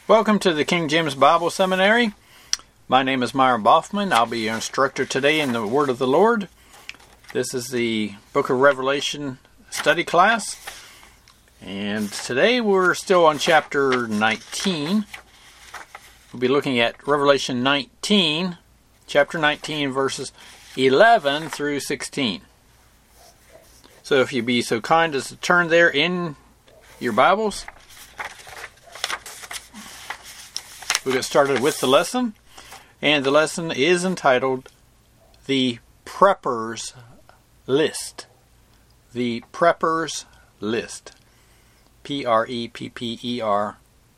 Welcome to the King James Bible Seminary. My name is Myron Boffman. I'll be your instructor today in the Word of the Lord. This is the Book of Revelation study class. And today we're still on chapter 19. We'll be looking at Revelation 19, chapter 19, verses 11 through 16. So if you'd be so kind as to turn there in your Bibles, we'll get started with the lesson. And the lesson is entitled The Prepper's List. The Prepper's List. P-R-E-P-P-E-R.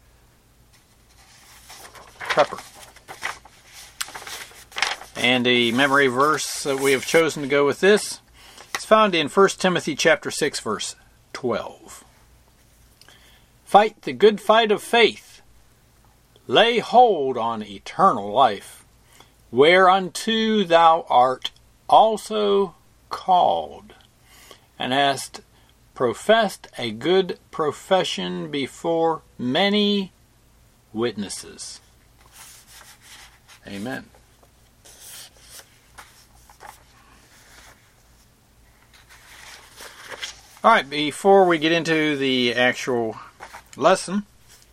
Prepper. And the memory verse that we have chosen to go with this is found in 1 Timothy chapter 6, verse 12. Fight the good fight of faith. Lay hold on eternal life, whereunto thou art also called, and hast professed a good profession before many witnesses. Amen. All right, before we get into the actual lesson,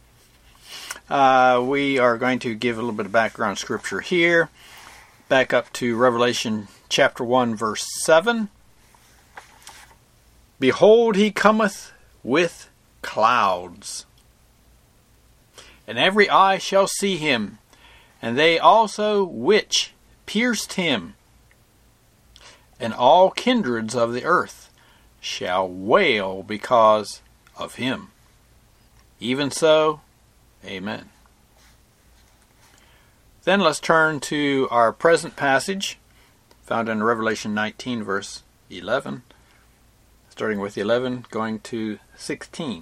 we are going to give a little bit of background scripture here. Back up to Revelation chapter 1, verse 7. Behold, he cometh with clouds, and every eye shall see him, and they also which pierced him, and all kindreds of the earth shall wail because of him. Even so, amen. Then let's turn to our present passage, found in Revelation 19, verse 11, starting with 11, going to 16.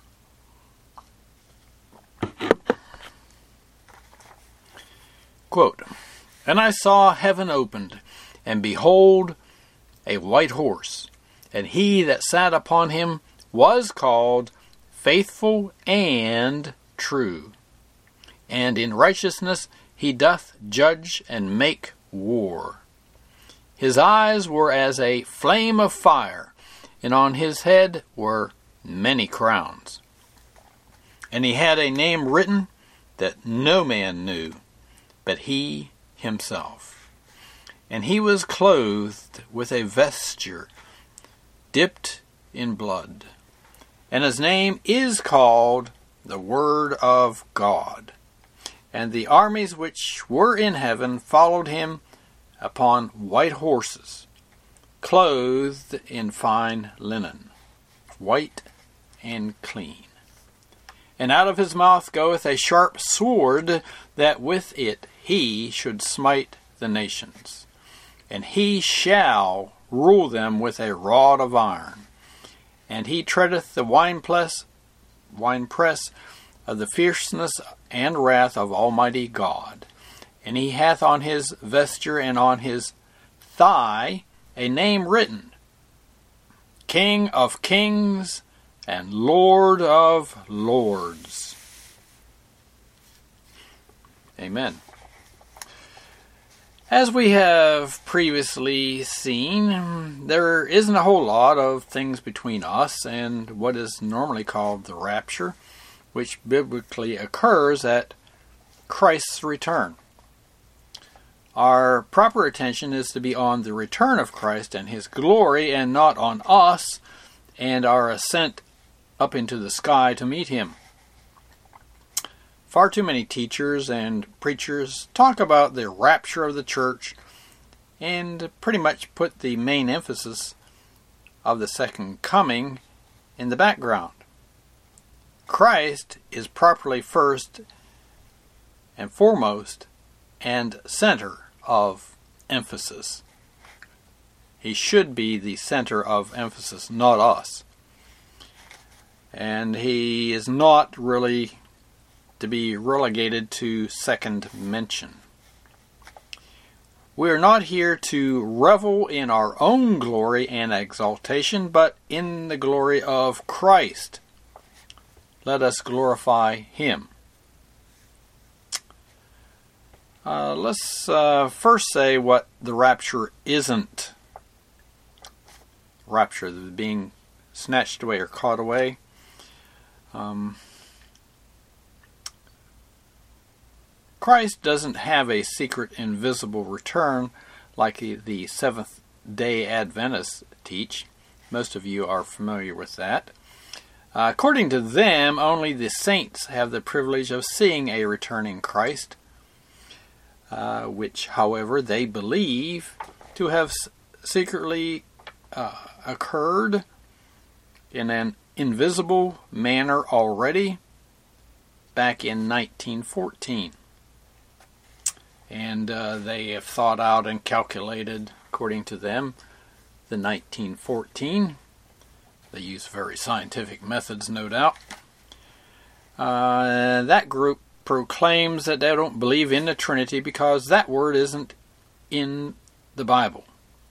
Quote, And I saw heaven opened, and behold, a white horse, and he that sat upon him was called Faithful and True, and in righteousness he doth judge and make war. His eyes were as a flame of fire, and on his head were many crowns. And he had a name written that no man knew, but he himself. And he was clothed with a vesture dipped in blood, and his name is called the Word of God. And the armies which were in heaven followed him upon white horses, clothed in fine linen, white and clean. And out of his mouth goeth a sharp sword, that with it he should smite the nations. And he shall rule them with a rod of iron. And he treadeth the winepress of the fierceness and wrath of Almighty God. And he hath on his vesture and on his thigh a name written, King of Kings and Lord of Lords. Amen. As we have previously seen, there isn't a whole lot of things between us and what is normally called the rapture, which biblically occurs at Christ's return. Our proper attention is to be on the return of Christ and his glory, and not on us and our ascent up into the sky to meet him. Far too many teachers and preachers talk about the rapture of the church and pretty much put the main emphasis of the second coming in the background. Christ is properly first and foremost and center of emphasis. He should be the center of emphasis, not us. And he is not really to be relegated to second mention. We are not here to revel in our own glory and exaltation, but in the glory of Christ. Let us glorify him. Let's first say what the rapture isn't. Rapture, the being snatched away or caught away. Christ doesn't have a secret invisible return like the Seventh-day Adventists teach. Most of you are familiar with that. According to them, only the saints have the privilege of seeing a returning Christ, which, however, they believe to have secretly occurred in an invisible manner already back in 1914. And they have thought out and calculated, according to them, the 1914. They use very scientific methods, no doubt. That group proclaims that they don't believe in the Trinity because that word isn't in the Bible.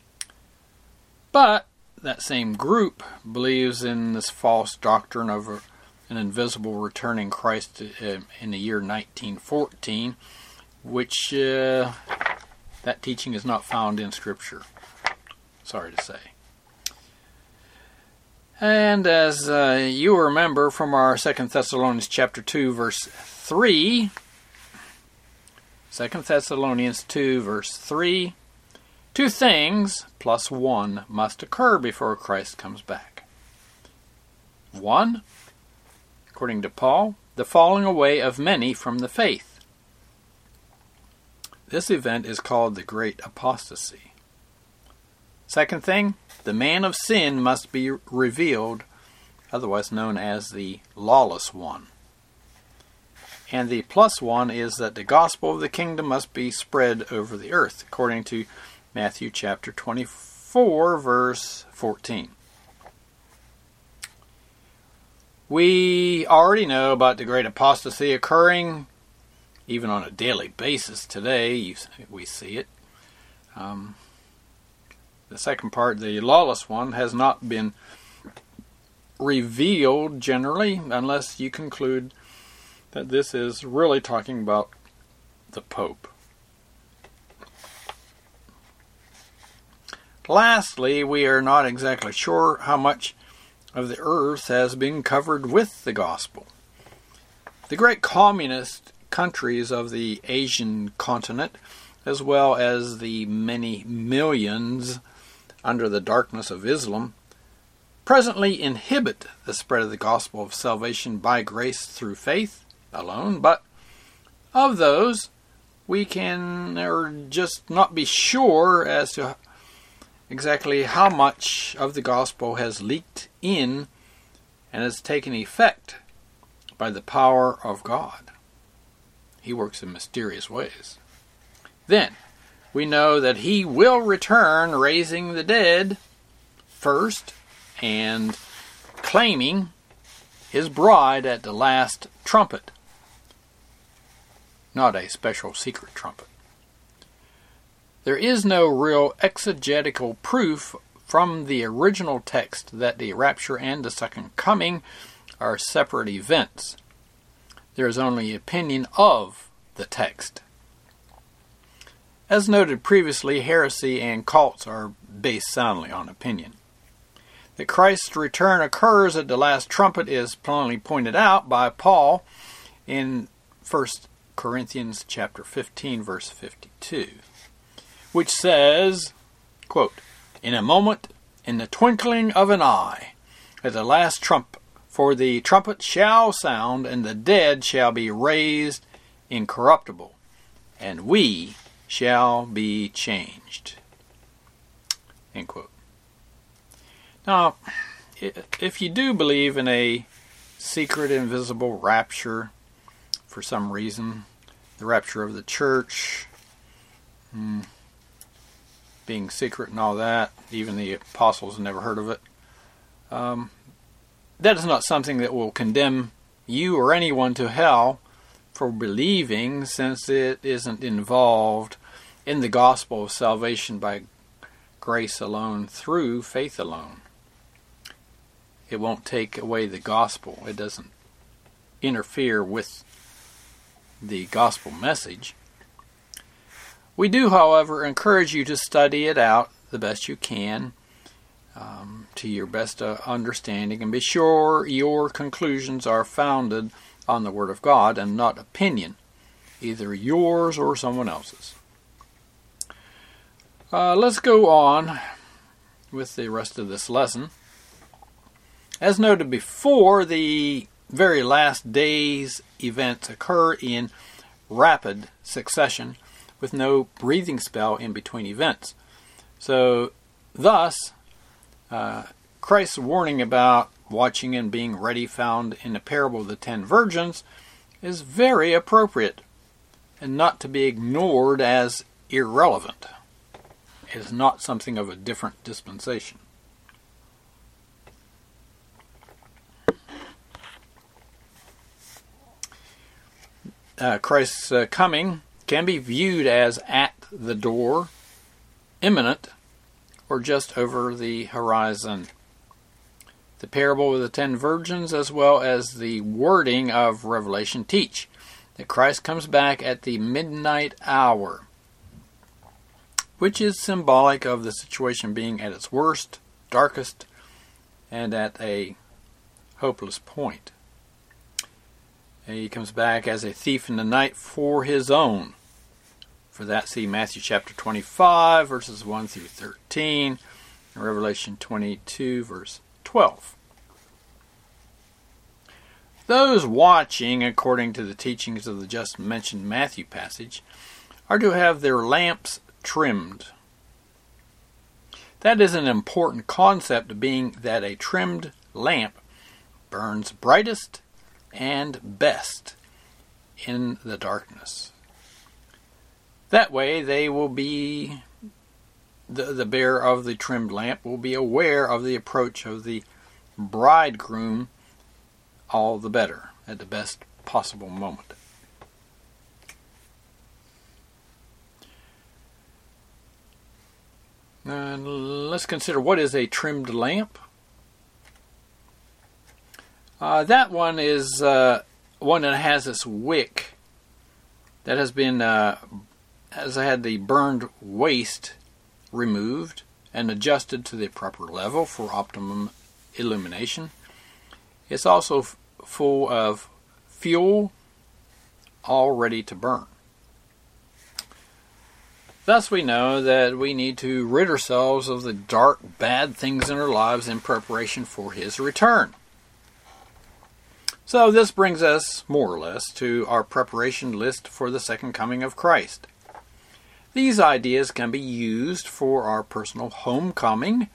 But that same group believes in this false doctrine of an invisible returning Christ in the year 1914, which that teaching is not found in Scripture. Sorry to say. And as you remember from our 2 Thessalonians chapter 2, verse 3, 2 Thessalonians 2, verse 3, 2 things plus 1 must occur before Christ comes back. 1, according to Paul, the falling away of many from the faith. This event is called the Great Apostasy. Second thing, the man of sin must be revealed, otherwise known as the lawless one. And the plus 1 is that the gospel of the kingdom must be spread over the earth, according to Matthew chapter 24, verse 14. We already know about the great apostasy occurring even on a daily basis today. We see it. The second part, the lawless one, has not been revealed generally, unless you conclude that this is really talking about the Pope. Lastly, we are not exactly sure how much of the earth has been covered with the gospel. The great communist countries of the Asian continent, as well as the many millions under the darkness of Islam, presently inhibit the spread of the gospel of salvation by grace through faith alone, but of those we can or just not be sure as to exactly how much of the gospel has leaked in and has taken effect by the power of God. He works in mysterious ways. Then, we know that he will return, raising the dead first, and claiming his bride at the last trumpet. Not a special secret trumpet. There is no real exegetical proof from the original text that the rapture and the second coming are separate events. There is only opinion of the text. As noted previously, heresy and cults are based soundly on opinion. That Christ's return occurs at the last trumpet is plainly pointed out by Paul in 1 Corinthians chapter 15, verse 52, which says, quote, "In a moment, in the twinkling of an eye, at the last trump, for the trumpet shall sound, and the dead shall be raised incorruptible, and we shall be changed." End quote. Now, if you do believe in a secret, invisible rapture for some reason, the rapture of the church, being secret and all that, even the apostles never heard of it, that is not something that will condemn you or anyone to hell for believing, since it isn't involved in the gospel of salvation by grace alone through faith alone. It won't take away the gospel. It doesn't interfere with the gospel message. We do, however, encourage you to study it out the best you can, to your best understanding, and be sure your conclusions are founded on the Word of God and not opinion, either yours or someone else's. Let's go on with the rest of this lesson. As noted before, the very last day's events occur in rapid succession with no breathing spell in between events. So, thus, Christ's warning about watching and being ready found in the parable of the 10 virgins is very appropriate and not to be ignored as irrelevant. It is not something of a different dispensation. Christ's coming can be viewed as at the door, imminent, or just over the horizon. The parable of the 10 virgins, as well as the wording of Revelation, teach that Christ comes back at the midnight hour, which is symbolic of the situation being at its worst, darkest, and at a hopeless point. He comes back as a thief in the night for his own. For that, see Matthew chapter 25, verses 1 through 13, and Revelation 22, verse 12. Those watching, according to the teachings of the just mentioned Matthew passage, are to have their lamps trimmed. That is an important concept, being that a trimmed lamp burns brightest and best in the darkness. That way they will be, the bearer of the trimmed lamp will be aware of the approach of the bridegroom all the better, at the best possible moment. Let's consider, what is a trimmed lamp? That one is one that has this wick that has been has had the burned waste removed and adjusted to the proper level for optimum illumination. It's also full of fuel, all ready to burn. Thus we know that we need to rid ourselves of the dark, bad things in our lives in preparation for His return. So this brings us, more or less, to our preparation list for the second coming of Christ. These ideas can be used for our personal homecoming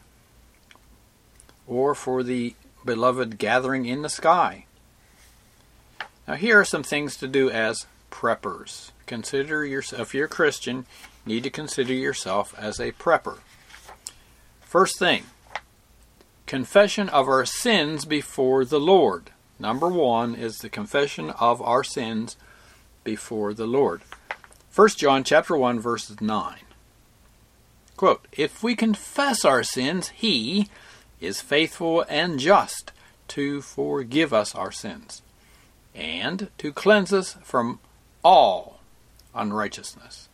or for the beloved gathering in the sky. Now here are some things to do as preppers. Consider yourself, if you're a Christian, you need to consider yourself as a prepper. First thing, confession of our sins before the Lord. Number one is the confession of our sins before the Lord. 1 John chapter 1, verses 9. Quote, "If we confess our sins, He is faithful and just to forgive us our sins and to cleanse us from all unrighteousness."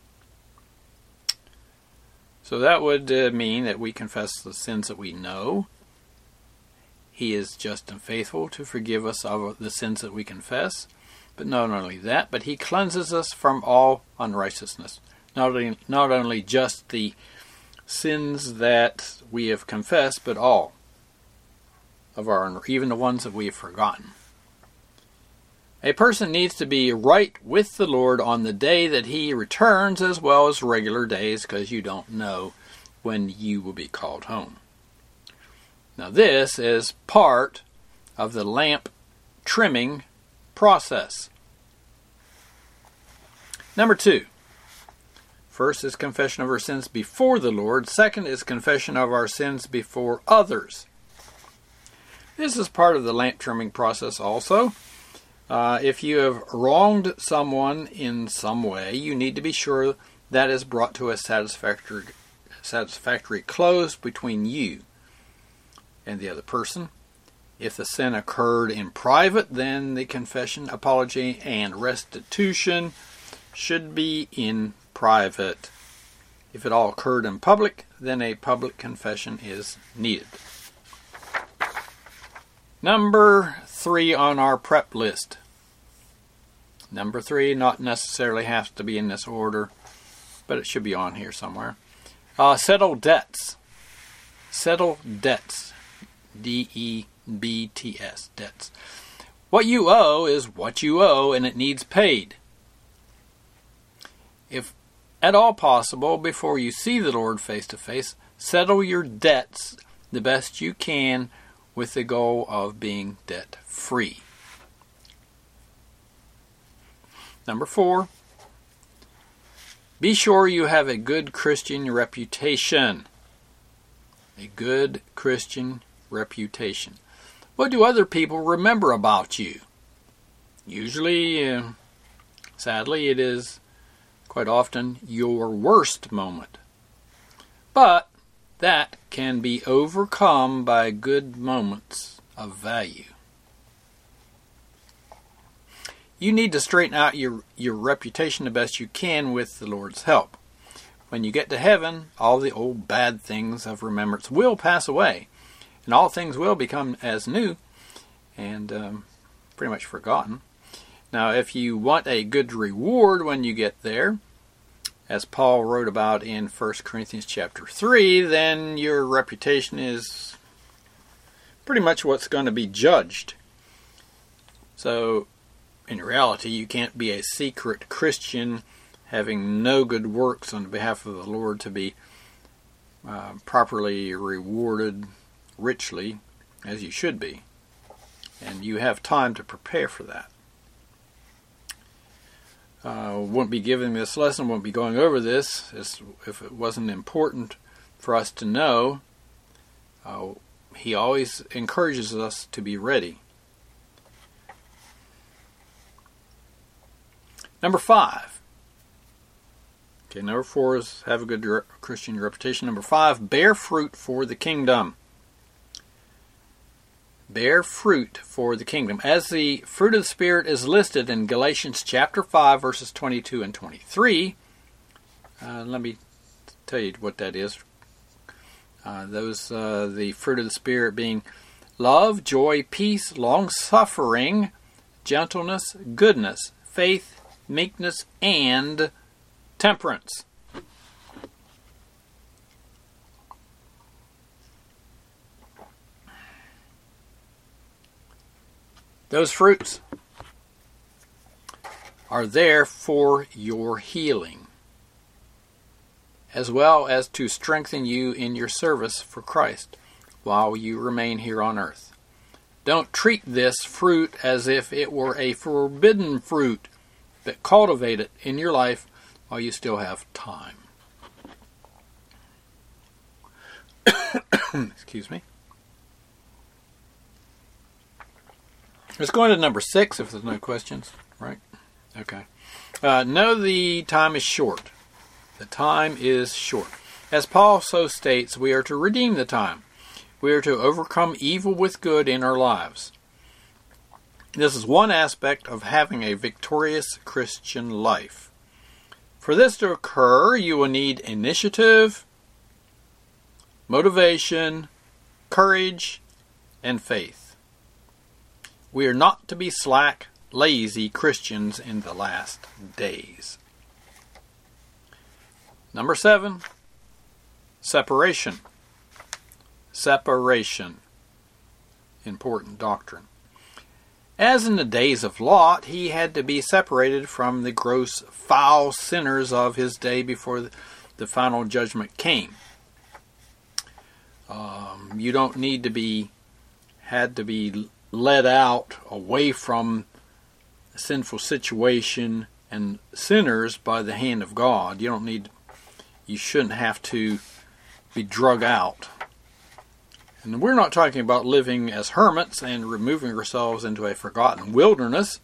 So that would mean that we confess the sins that we know. He is just and faithful to forgive us of the sins that we confess. But not only that, but He cleanses us from all unrighteousness. Not only just the sins that we have confessed, but all of our, even the ones that we have forgotten. A person needs to be right with the Lord on the day that He returns, as well as regular days, because you don't know when you will be called home. Now this is part of the lamp trimming process. Number two. First is confession of our sins before the Lord. Second is confession of our sins before others. This is part of the lamp trimming process also. If you have wronged someone in some way, you need to be sure that is brought to a satisfactory close between you and the other person. If the sin occurred in private, then the confession, apology, and restitution should be in private If it all occurred in public, then a public confession is needed. Number 3 on our prep list. Number 3, not necessarily has to be in this order, but it should be on here somewhere. Settle debts. Settle debts. D-E-B-T-S. Debts. What you owe is what you owe, and it needs paid. If at all possible, before you see the Lord face to face, settle your debts the best you can with the goal of being debt free. Number 4, be sure you have a good Christian reputation. A good Christian reputation. What do other people remember about you? Usually, sadly, it is quite often your worst moment. But that can be overcome by good moments of value. You need to straighten out your reputation the best you can with the Lord's help. When you get to heaven, all the old bad things of remembrance will pass away, and all things will become as new and pretty much forgotten. Now, if you want a good reward when you get there, as Paul wrote about in 1 Corinthians chapter 3, then your reputation is pretty much what's going to be judged. So, in reality, you can't be a secret Christian having no good works on behalf of the Lord to be properly rewarded richly, as you should be. And you have time to prepare for that. Won't be giving this lesson, won't be going over this if it wasn't important for us to know. He always encourages us to be ready. Number 5. Okay, number 4 is have a good Christian reputation. Number 5, bear fruit for the kingdom. Bear fruit for the kingdom. As the fruit of the Spirit is listed in Galatians chapter 5, verses 22 and 23, let me tell you what that is. The fruit of the Spirit being love, joy, peace, long-suffering, gentleness, goodness, faith, meekness, and temperance. Those fruits are there for your healing, as well as to strengthen you in your service for Christ while you remain here on earth. Don't treat this fruit as if it were a forbidden fruit, but cultivate it in your life while you still have time. Excuse me. Let's go on to number 6 if there's no questions, right? Okay. Know the time is short. The time is short. As Paul so states, we are to redeem the time. We are to overcome evil with good in our lives. This is one aspect of having a victorious Christian life. For this to occur, you will need initiative, motivation, courage, and faith. We are not to be slack, lazy Christians in the last days. Number 7, separation. Separation. Important doctrine. As in the days of Lot, he had to be separated from the gross, foul sinners of his day before the final judgment came. You don't need to be led out away from a sinful situation and sinners by the hand of God. You shouldn't have to be drug out. And we're not talking about living as hermits and removing ourselves into a forgotten wilderness.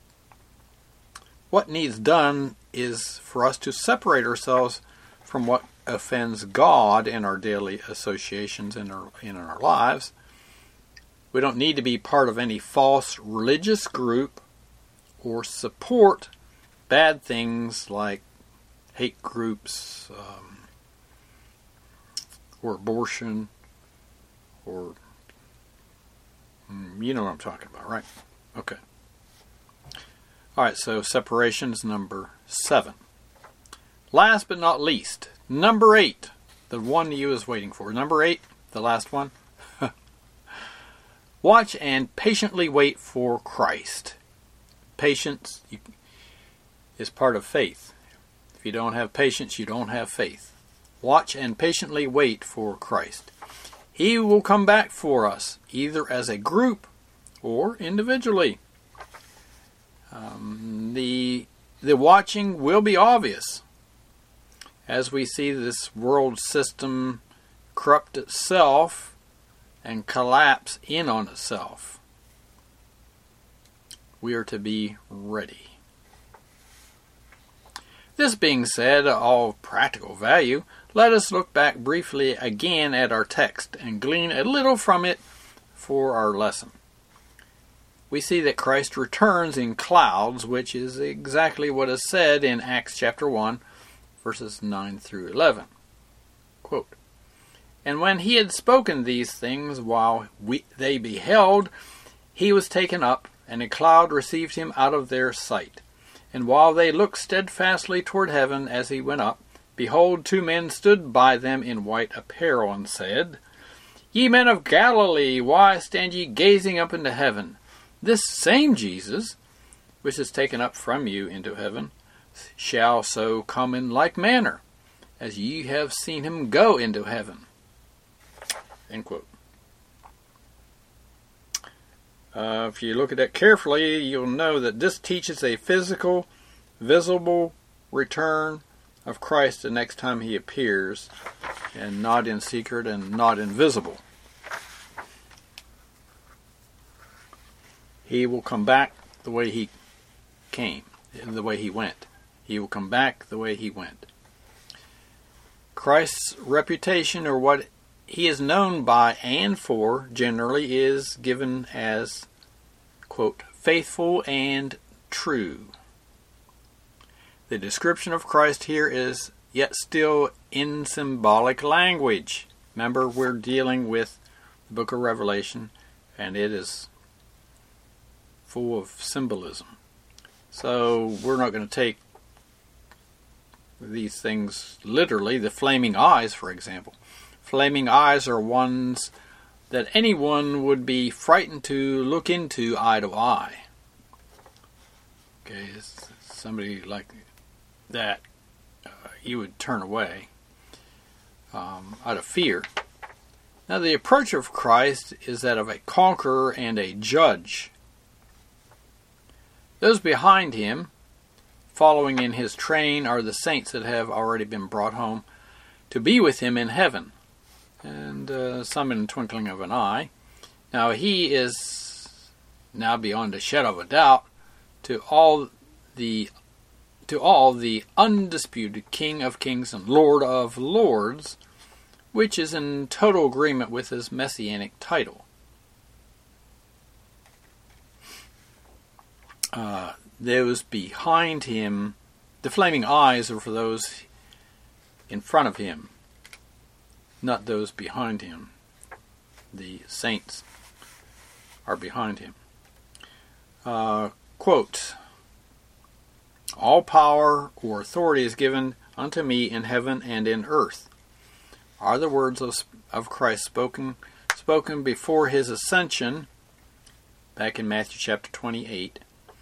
What needs done is for us to separate ourselves from what offends God in our daily associations in our lives. We don't need to be part of any false religious group or support bad things like hate groups, or abortion, or you know what I'm talking about, right? Okay. All right, so separation is number 7. Last but not least, number 8, the one you was waiting for. Number 8, the last one. Watch and patiently wait for Christ. Patience is part of faith. If you don't have patience, you don't have faith. Watch and patiently wait for Christ. He will come back for us, either as a group or individually. The watching will be obvious as we see this world system corrupt itself and collapse in on itself. We are to be ready. This being said, all of practical value, let us look back briefly again at our text and glean a little from it for our lesson. We see that Christ returns in clouds, which is exactly what is said in Acts chapter 1, verses 9 through 11. Quote, "And when he had spoken these things while they beheld, he was taken up, and a cloud received him out of their sight. And while they looked steadfastly toward heaven as he went up, behold, 2 men stood by them in white apparel, and said, Ye men of Galilee, why stand ye gazing up into heaven? This same Jesus, which is taken up from you into heaven, shall so come in like manner, as ye have seen him go into heaven." End quote. If you look at that carefully, you'll know that this teaches a physical, visible return of Christ the next time he appears, and not in secret and not invisible. He will come back the way he came, the way he went. He will come back the way he went. Christ's reputation, or what he is known by and for, generally is given as, quote, faithful and true. The description of Christ here is yet still in symbolic language. Remember, we're dealing with the book of Revelation, and it is full of symbolism. So we're not going to take these things literally. The flaming eyes, for example. Flaming eyes are ones that anyone would be frightened to look into eye to eye. Okay, somebody like that, you would turn away out of fear. Now, the approach of Christ is that of a conqueror and a judge. Those behind him, following in his train, are the saints that have already been brought home to be with him in heaven, and some in the twinkling of an eye. Now, he is now beyond a shadow of a doubt to all the undisputed King of Kings and Lord of Lords, which is in total agreement with his messianic title. Those behind him, the flaming eyes are for those in front of him, not those behind him. The saints are behind him. Quote, "All power or authority is given unto me in heaven and in earth," are the words of Christ spoken before his ascension, back in Matthew chapter 28,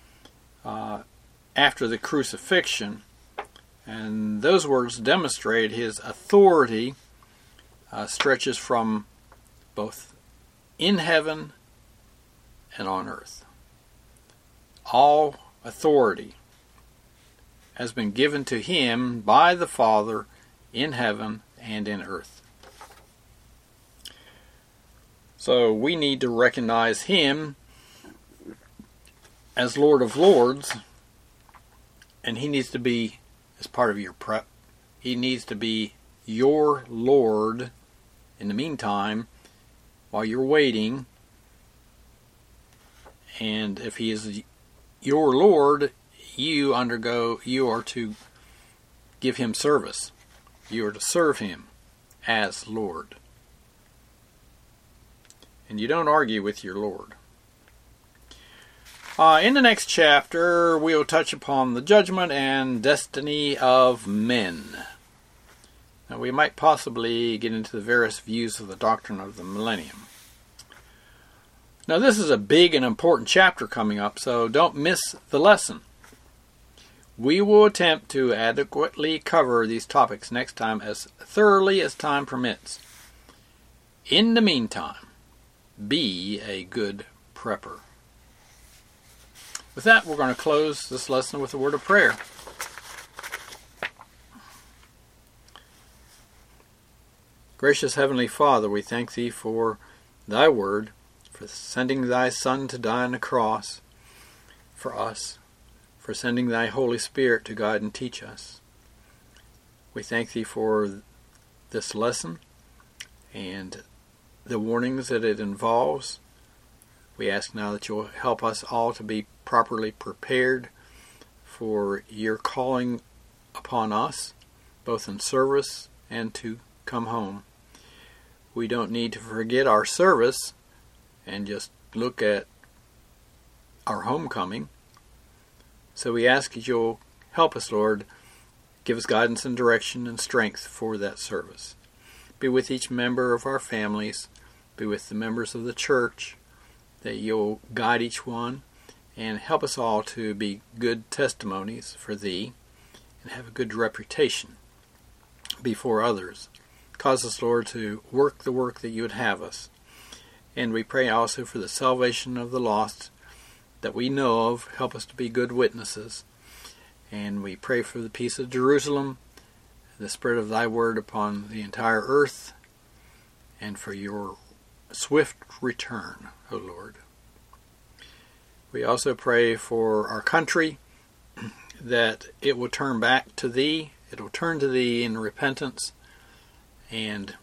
after the crucifixion. And those words demonstrate his authority stretches from both in heaven and on earth. All authority has been given to him by the Father in heaven and in earth. So we need to recognize him as Lord of Lords, and he needs to be, as part of your prep, he needs to be your Lord in the meantime while you're waiting. And if he is your Lord, you are to give him service. You are to serve him. as Lord. And you don't argue with your Lord. In the next chapter, we will touch upon the judgment and destiny of men. Now, we might possibly get into the various views of the doctrine of the millennium. Now, this is a big and important chapter coming up, so don't miss the lesson. We will attempt to adequately cover these topics next time as thoroughly as time permits. In the meantime, be a good prepper. With that, we're going to close this lesson with a word of prayer. Gracious Heavenly Father, we thank Thee for Thy word, for sending Thy Son to die on the cross for us, for sending Thy Holy Spirit to guide and teach us. We thank Thee for this lesson and the warnings that it involves. We ask now that You'll help us all to be properly prepared for Your calling upon us, both in service and to come home. We don't need to forget our service and just look at our homecoming. So we ask that You'll help us, Lord. Give us guidance and direction and strength for that service. Be with each member of our families. Be with the members of the church, that You'll guide each one and help us all to be good testimonies for Thee and have a good reputation before others. Cause us, Lord, to work the work that You would have us. And we pray also for the salvation of the lost that we know of. Help us to be good witnesses. And we pray for the peace of Jerusalem, the spread of Thy word upon the entire earth, and for Your swift return, O Lord. We also pray for our country, that it will turn back to Thee. It will turn to Thee in repentance and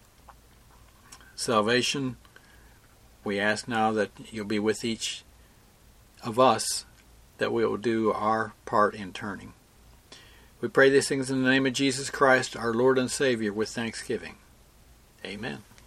salvation. We ask now that You'll be with each of us, that we will do our part in turning. We pray these things in the name of Jesus Christ, our Lord and Savior, with thanksgiving. Amen.